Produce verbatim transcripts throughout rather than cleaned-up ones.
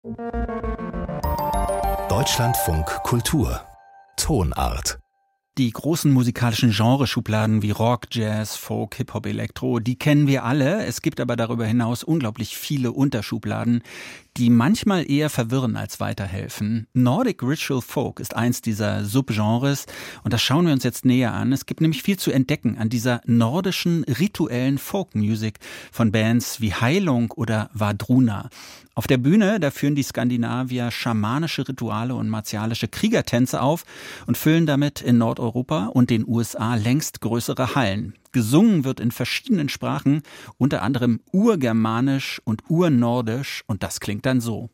Deutschlandfunk Kultur Tonart. Die großen musikalischen Genreschubladen wie Rock, Jazz, Folk, Hip-Hop, Elektro, die kennen wir alle. Es gibt aber darüber hinaus unglaublich viele Unterschubladen, die manchmal eher verwirren als weiterhelfen. Nordic Ritual Folk ist eins dieser Subgenres und das schauen wir uns jetzt näher an. Es gibt nämlich viel zu entdecken an dieser nordischen rituellen Folk-Music von Bands wie Heilung oder Vadruna. Auf der Bühne, da führen die Skandinavier schamanische Rituale und martialische Kriegertänze auf und füllen damit in Nordeuropa und den U S A längst größere Hallen. Gesungen wird in verschiedenen Sprachen, unter anderem Urgermanisch und Urnordisch, und das klingt dann so.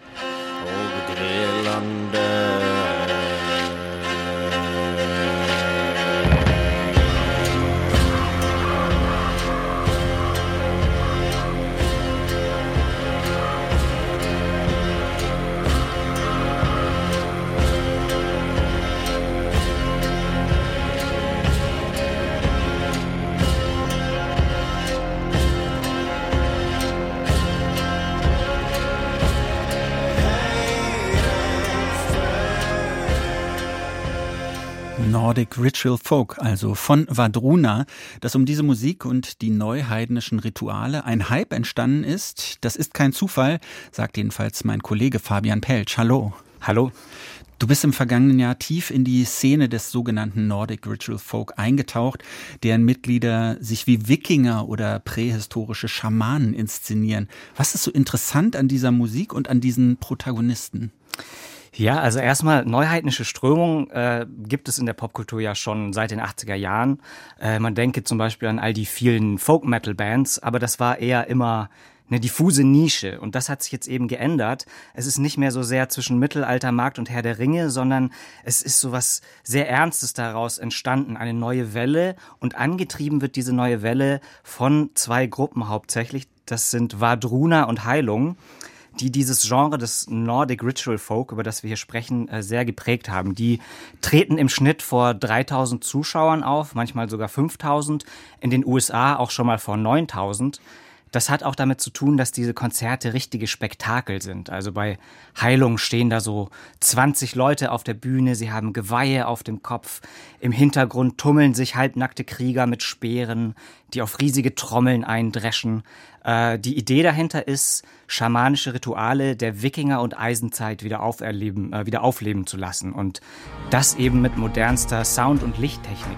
Nordic Ritual Folk, also von Vadruna. Dass um diese Musik und die neuheidnischen Rituale ein Hype entstanden ist, das ist kein Zufall, sagt jedenfalls mein Kollege Fabian Peltsch. Hallo. Hallo. Du bist im vergangenen Jahr tief in die Szene des sogenannten Nordic Ritual Folk eingetaucht, deren Mitglieder sich wie Wikinger oder prähistorische Schamanen inszenieren. Was ist so interessant an dieser Musik und an diesen Protagonisten? Ja, also erstmal neuheidnische Strömungen äh, gibt es in der Popkultur ja schon seit den achtziger Jahren. Äh, man denke zum Beispiel an all die vielen Folk-Metal-Bands, aber das war eher immer eine diffuse Nische, und das hat sich jetzt eben geändert. Es ist nicht mehr so sehr zwischen Mittelalter, Markt und Herr der Ringe, sondern es ist so was sehr Ernstes daraus entstanden, eine neue Welle, und angetrieben wird diese neue Welle von zwei Gruppen hauptsächlich. Das sind Vadruna und Heilung, die dieses Genre des Nordic Ritual Folk, über das wir hier sprechen, sehr geprägt haben. Die treten im Schnitt vor dreitausend Zuschauern auf, manchmal sogar fünftausend, in den U S A auch schon mal vor neuntausend. Das hat auch damit zu tun, dass diese Konzerte richtige Spektakel sind. Also bei Heilung stehen da so zwanzig Leute auf der Bühne, sie haben Geweihe auf dem Kopf. Im Hintergrund tummeln sich halbnackte Krieger mit Speeren, die auf riesige Trommeln eindreschen. Äh, die Idee dahinter ist, schamanische Rituale der Wikinger- und Eisenzeit wieder auferleben, äh, wieder aufleben zu lassen. Und das eben mit modernster Sound- und Lichttechnik.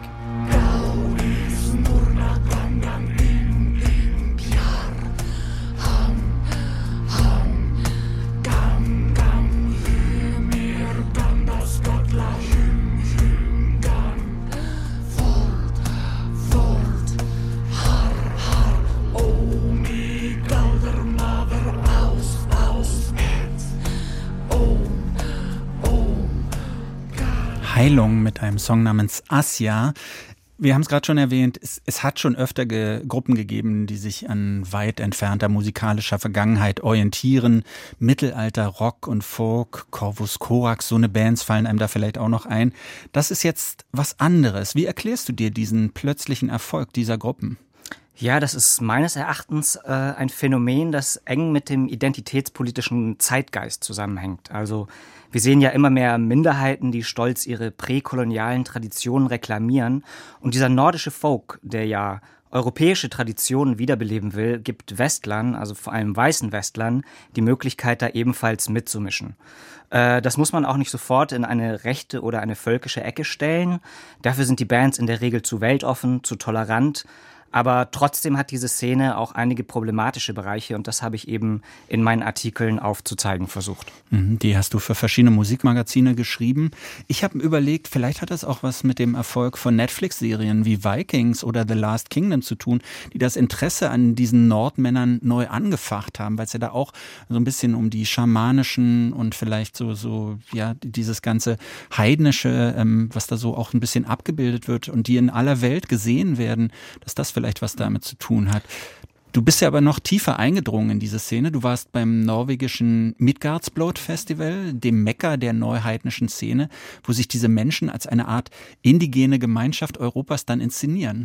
Heilung mit einem Song namens Asya. Wir haben es gerade schon erwähnt, es, es hat schon öfter ge- Gruppen gegeben, die sich an weit entfernter musikalischer Vergangenheit orientieren. Mittelalter, Rock und Folk, Corvus Corax, so eine Bands fallen einem da vielleicht auch noch ein. Das ist jetzt was anderes. Wie erklärst du dir diesen plötzlichen Erfolg dieser Gruppen? Ja, das ist meines Erachtens äh, ein Phänomen, das eng mit dem identitätspolitischen Zeitgeist zusammenhängt. Also wir sehen ja immer mehr Minderheiten, die stolz ihre präkolonialen Traditionen reklamieren. Und dieser nordische Folk, der ja europäische Traditionen wiederbeleben will, gibt Westlern, also vor allem weißen Westlern, die Möglichkeit, da ebenfalls mitzumischen. Äh, das muss man auch nicht sofort in eine rechte oder eine völkische Ecke stellen. Dafür sind die Bands in der Regel zu weltoffen, zu tolerant. Aber trotzdem hat diese Szene auch einige problematische Bereiche, und das habe ich eben in meinen Artikeln aufzuzeigen versucht. Die hast du für verschiedene Musikmagazine geschrieben. Ich habe überlegt, vielleicht hat das auch was mit dem Erfolg von Netflix-Serien wie Vikings oder The Last Kingdom zu tun, die das Interesse an diesen Nordmännern neu angefacht haben, weil es ja da auch so ein bisschen um die schamanischen und vielleicht so, so ja, dieses ganze Heidnische, ähm, was da so auch ein bisschen abgebildet wird und die in aller Welt gesehen werden, dass das vielleicht was damit zu tun hat. Du bist ja aber noch tiefer eingedrungen in diese Szene. Du warst beim norwegischen Midgardsblot Festival, dem Mekka der neuheidnischen Szene, wo sich diese Menschen als eine Art indigene Gemeinschaft Europas dann inszenieren.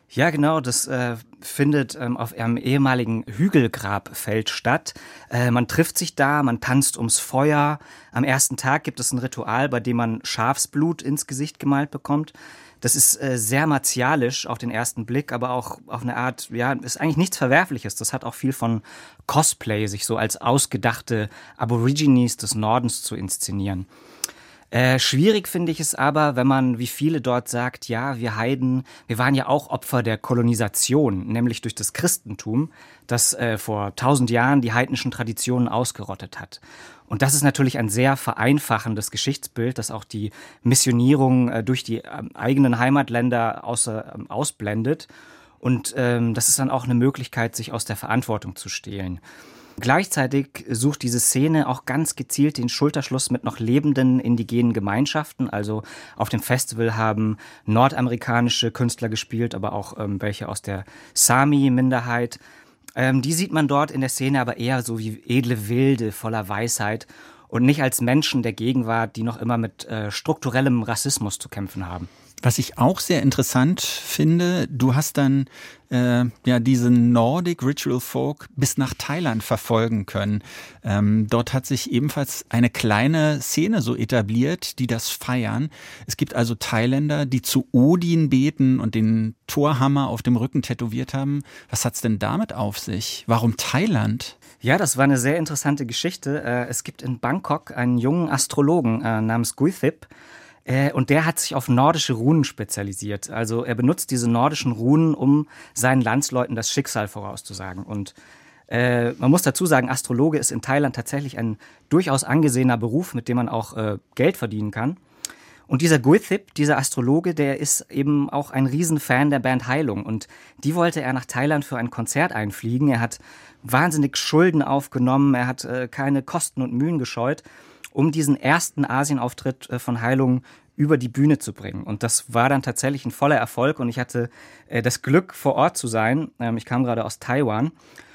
Ja, genau, das äh, findet ähm, auf einem ehemaligen Hügelgrabfeld statt. Äh, man trifft sich da, man tanzt ums Feuer. Am ersten Tag gibt es ein Ritual, bei dem man Schafsblut ins Gesicht gemalt bekommt. Das ist äh, sehr martialisch auf den ersten Blick, aber auch auf eine Art, ja, ist eigentlich nichts Verwerfliches. Das hat auch viel von Cosplay, sich so als ausgedachte Aborigines des Nordens zu inszenieren. Äh, schwierig finde ich es aber, wenn man wie viele dort sagt, ja, wir Heiden, wir waren ja auch Opfer der Kolonisation, nämlich durch das Christentum, das äh, vor tausend Jahren die heidnischen Traditionen ausgerottet hat. Und das ist natürlich ein sehr vereinfachendes Geschichtsbild, das auch die Missionierung äh, durch die äh, eigenen Heimatländer außer, äh, ausblendet. Und ähm, das ist dann auch eine Möglichkeit, sich aus der Verantwortung zu stehlen. Gleichzeitig sucht diese Szene auch ganz gezielt den Schulterschluss mit noch lebenden indigenen Gemeinschaften. Also auf dem Festival haben nordamerikanische Künstler gespielt, aber auch ähm, welche aus der Sami-Minderheit. Ähm, die sieht man dort in der Szene aber eher so wie edle Wilde voller Weisheit und nicht als Menschen der Gegenwart, die noch immer mit äh, strukturellem Rassismus zu kämpfen haben. Was ich auch sehr interessant finde, du hast dann äh, ja diesen Nordic Ritual Folk bis nach Thailand verfolgen können. Ähm, dort hat sich ebenfalls eine kleine Szene so etabliert, die das feiern. Es gibt also Thailänder, die zu Odin beten und den Thorhammer auf dem Rücken tätowiert haben. Was hat's denn damit auf sich? Warum Thailand? Ja, das war eine sehr interessante Geschichte. Es gibt in Bangkok einen jungen Astrologen namens Guithip. Und der hat sich auf nordische Runen spezialisiert. Also er benutzt diese nordischen Runen, um seinen Landsleuten das Schicksal vorauszusagen. Und äh, man muss dazu sagen, Astrologe ist in Thailand tatsächlich ein durchaus angesehener Beruf, mit dem man auch äh, Geld verdienen kann. Und dieser Guithip, dieser Astrologe, der ist eben auch ein Riesenfan der Band Heilung. Und die wollte er nach Thailand für ein Konzert einfliegen. Er hat wahnsinnig Schulden aufgenommen, er hat äh, keine Kosten und Mühen gescheut, um diesen ersten Asienauftritt von Heilung über die Bühne zu bringen. Und das war dann tatsächlich ein voller Erfolg und ich hatte äh, das Glück, vor Ort zu sein. Ähm, ich kam gerade aus Taiwan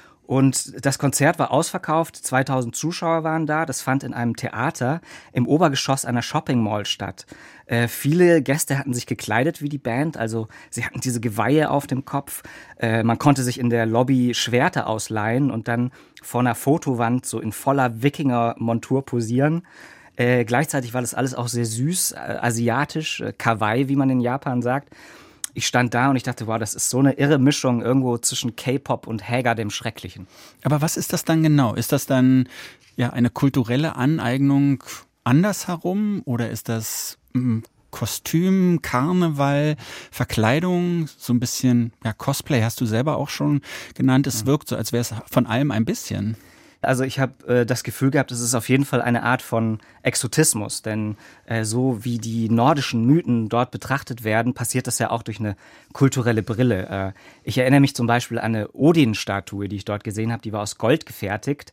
und das Konzert war ausverkauft, zweitausend Zuschauer waren da. Das fand in einem Theater im Obergeschoss einer Shopping Mall statt. Äh, viele Gäste hatten sich gekleidet wie die Band, also sie hatten diese Geweihe auf dem Kopf. Äh, man konnte sich in der Lobby Schwerter ausleihen und dann vor einer Fotowand so in voller Wikinger-Montur posieren. Äh, gleichzeitig war das alles auch sehr süß, äh, asiatisch, äh, Kawaii, wie man in Japan sagt. Ich stand da und ich dachte, wow, das ist so eine irre Mischung irgendwo zwischen K-Pop und Hager dem Schrecklichen. Aber was ist das dann genau? Ist das dann ja eine kulturelle Aneignung andersherum oder ist das mh, Kostüm, Karneval, Verkleidung, so ein bisschen ja, Cosplay hast du selber auch schon genannt. Es wirkt so, als wäre es von allem ein bisschen. Also ich habe äh, das Gefühl gehabt, es ist auf jeden Fall eine Art von Exotismus, denn äh, so wie die nordischen Mythen dort betrachtet werden, passiert das ja auch durch eine kulturelle Brille. Äh, ich erinnere mich zum Beispiel an eine Odin-Statue, die ich dort gesehen habe, die war aus Gold gefertigt.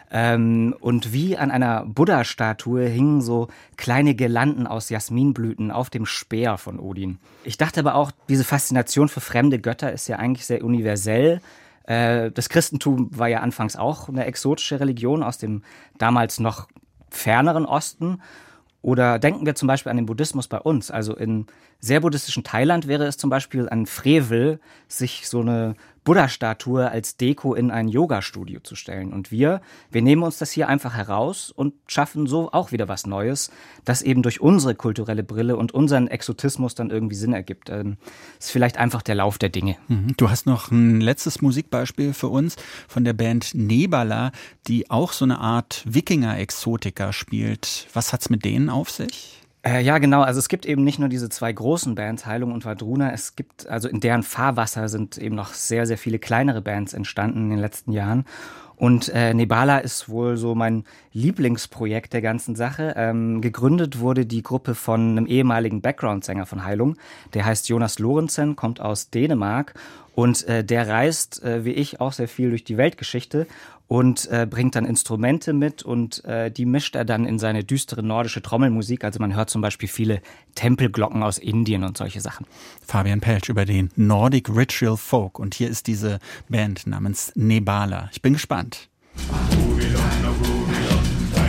Ähm, und wie an einer Buddha-Statue hingen so kleine Girlanden aus Jasminblüten auf dem Speer von Odin. Ich dachte aber auch, diese Faszination für fremde Götter ist ja eigentlich sehr universell. Das Christentum war ja anfangs auch eine exotische Religion aus dem damals noch ferneren Osten. Oder denken wir zum Beispiel an den Buddhismus bei uns. Also in sehr buddhistischen Thailand wäre es zum Beispiel ein Frevel, sich so eine Buddha-Statue als Deko in ein Yoga-Studio zu stellen. Und wir, wir nehmen uns das hier einfach heraus und schaffen so auch wieder was Neues, das eben durch unsere kulturelle Brille und unseren Exotismus dann irgendwie Sinn ergibt. Das ist vielleicht einfach der Lauf der Dinge. Du hast noch ein letztes Musikbeispiel für uns von der Band Nebala, die auch so eine Art Wikinger-Exotika spielt. Was hat's mit denen auf sich? Äh, ja, genau. Also es gibt eben nicht nur diese zwei großen Bands, Heilung und Wardruna. Es gibt, also in deren Fahrwasser sind eben noch sehr, sehr viele kleinere Bands entstanden in den letzten Jahren. Und äh, Nebala ist wohl so mein Lieblingsprojekt der ganzen Sache. Ähm, gegründet wurde die Gruppe von einem ehemaligen Background-Sänger von Heilung. Der heißt Jonas Lorentzen, kommt aus Dänemark. Und äh, der reist, äh, wie ich, auch sehr viel durch die Weltgeschichte und äh, bringt dann Instrumente mit und äh, die mischt er dann in seine düstere nordische Trommelmusik. Also man hört zum Beispiel viele Tempelglocken aus Indien und solche Sachen. Fabian Peltsch über den Nordic Ritual Folk. Und hier ist diese Band namens Nebala. Ich bin gespannt.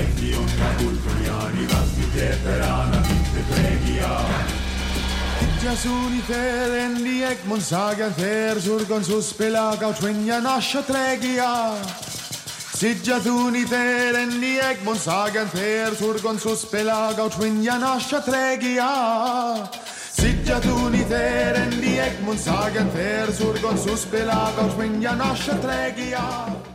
Ja uniter en die ek mon sagen ter surgon sus pelaga twinja nasha tregia. Sidja uniter en die ek mon sagen ter surgon sus pelaga twinja nasha tregia. Sidja uniter en die ek mon sagen ter surgon sus pelaga twinja nasha tregia.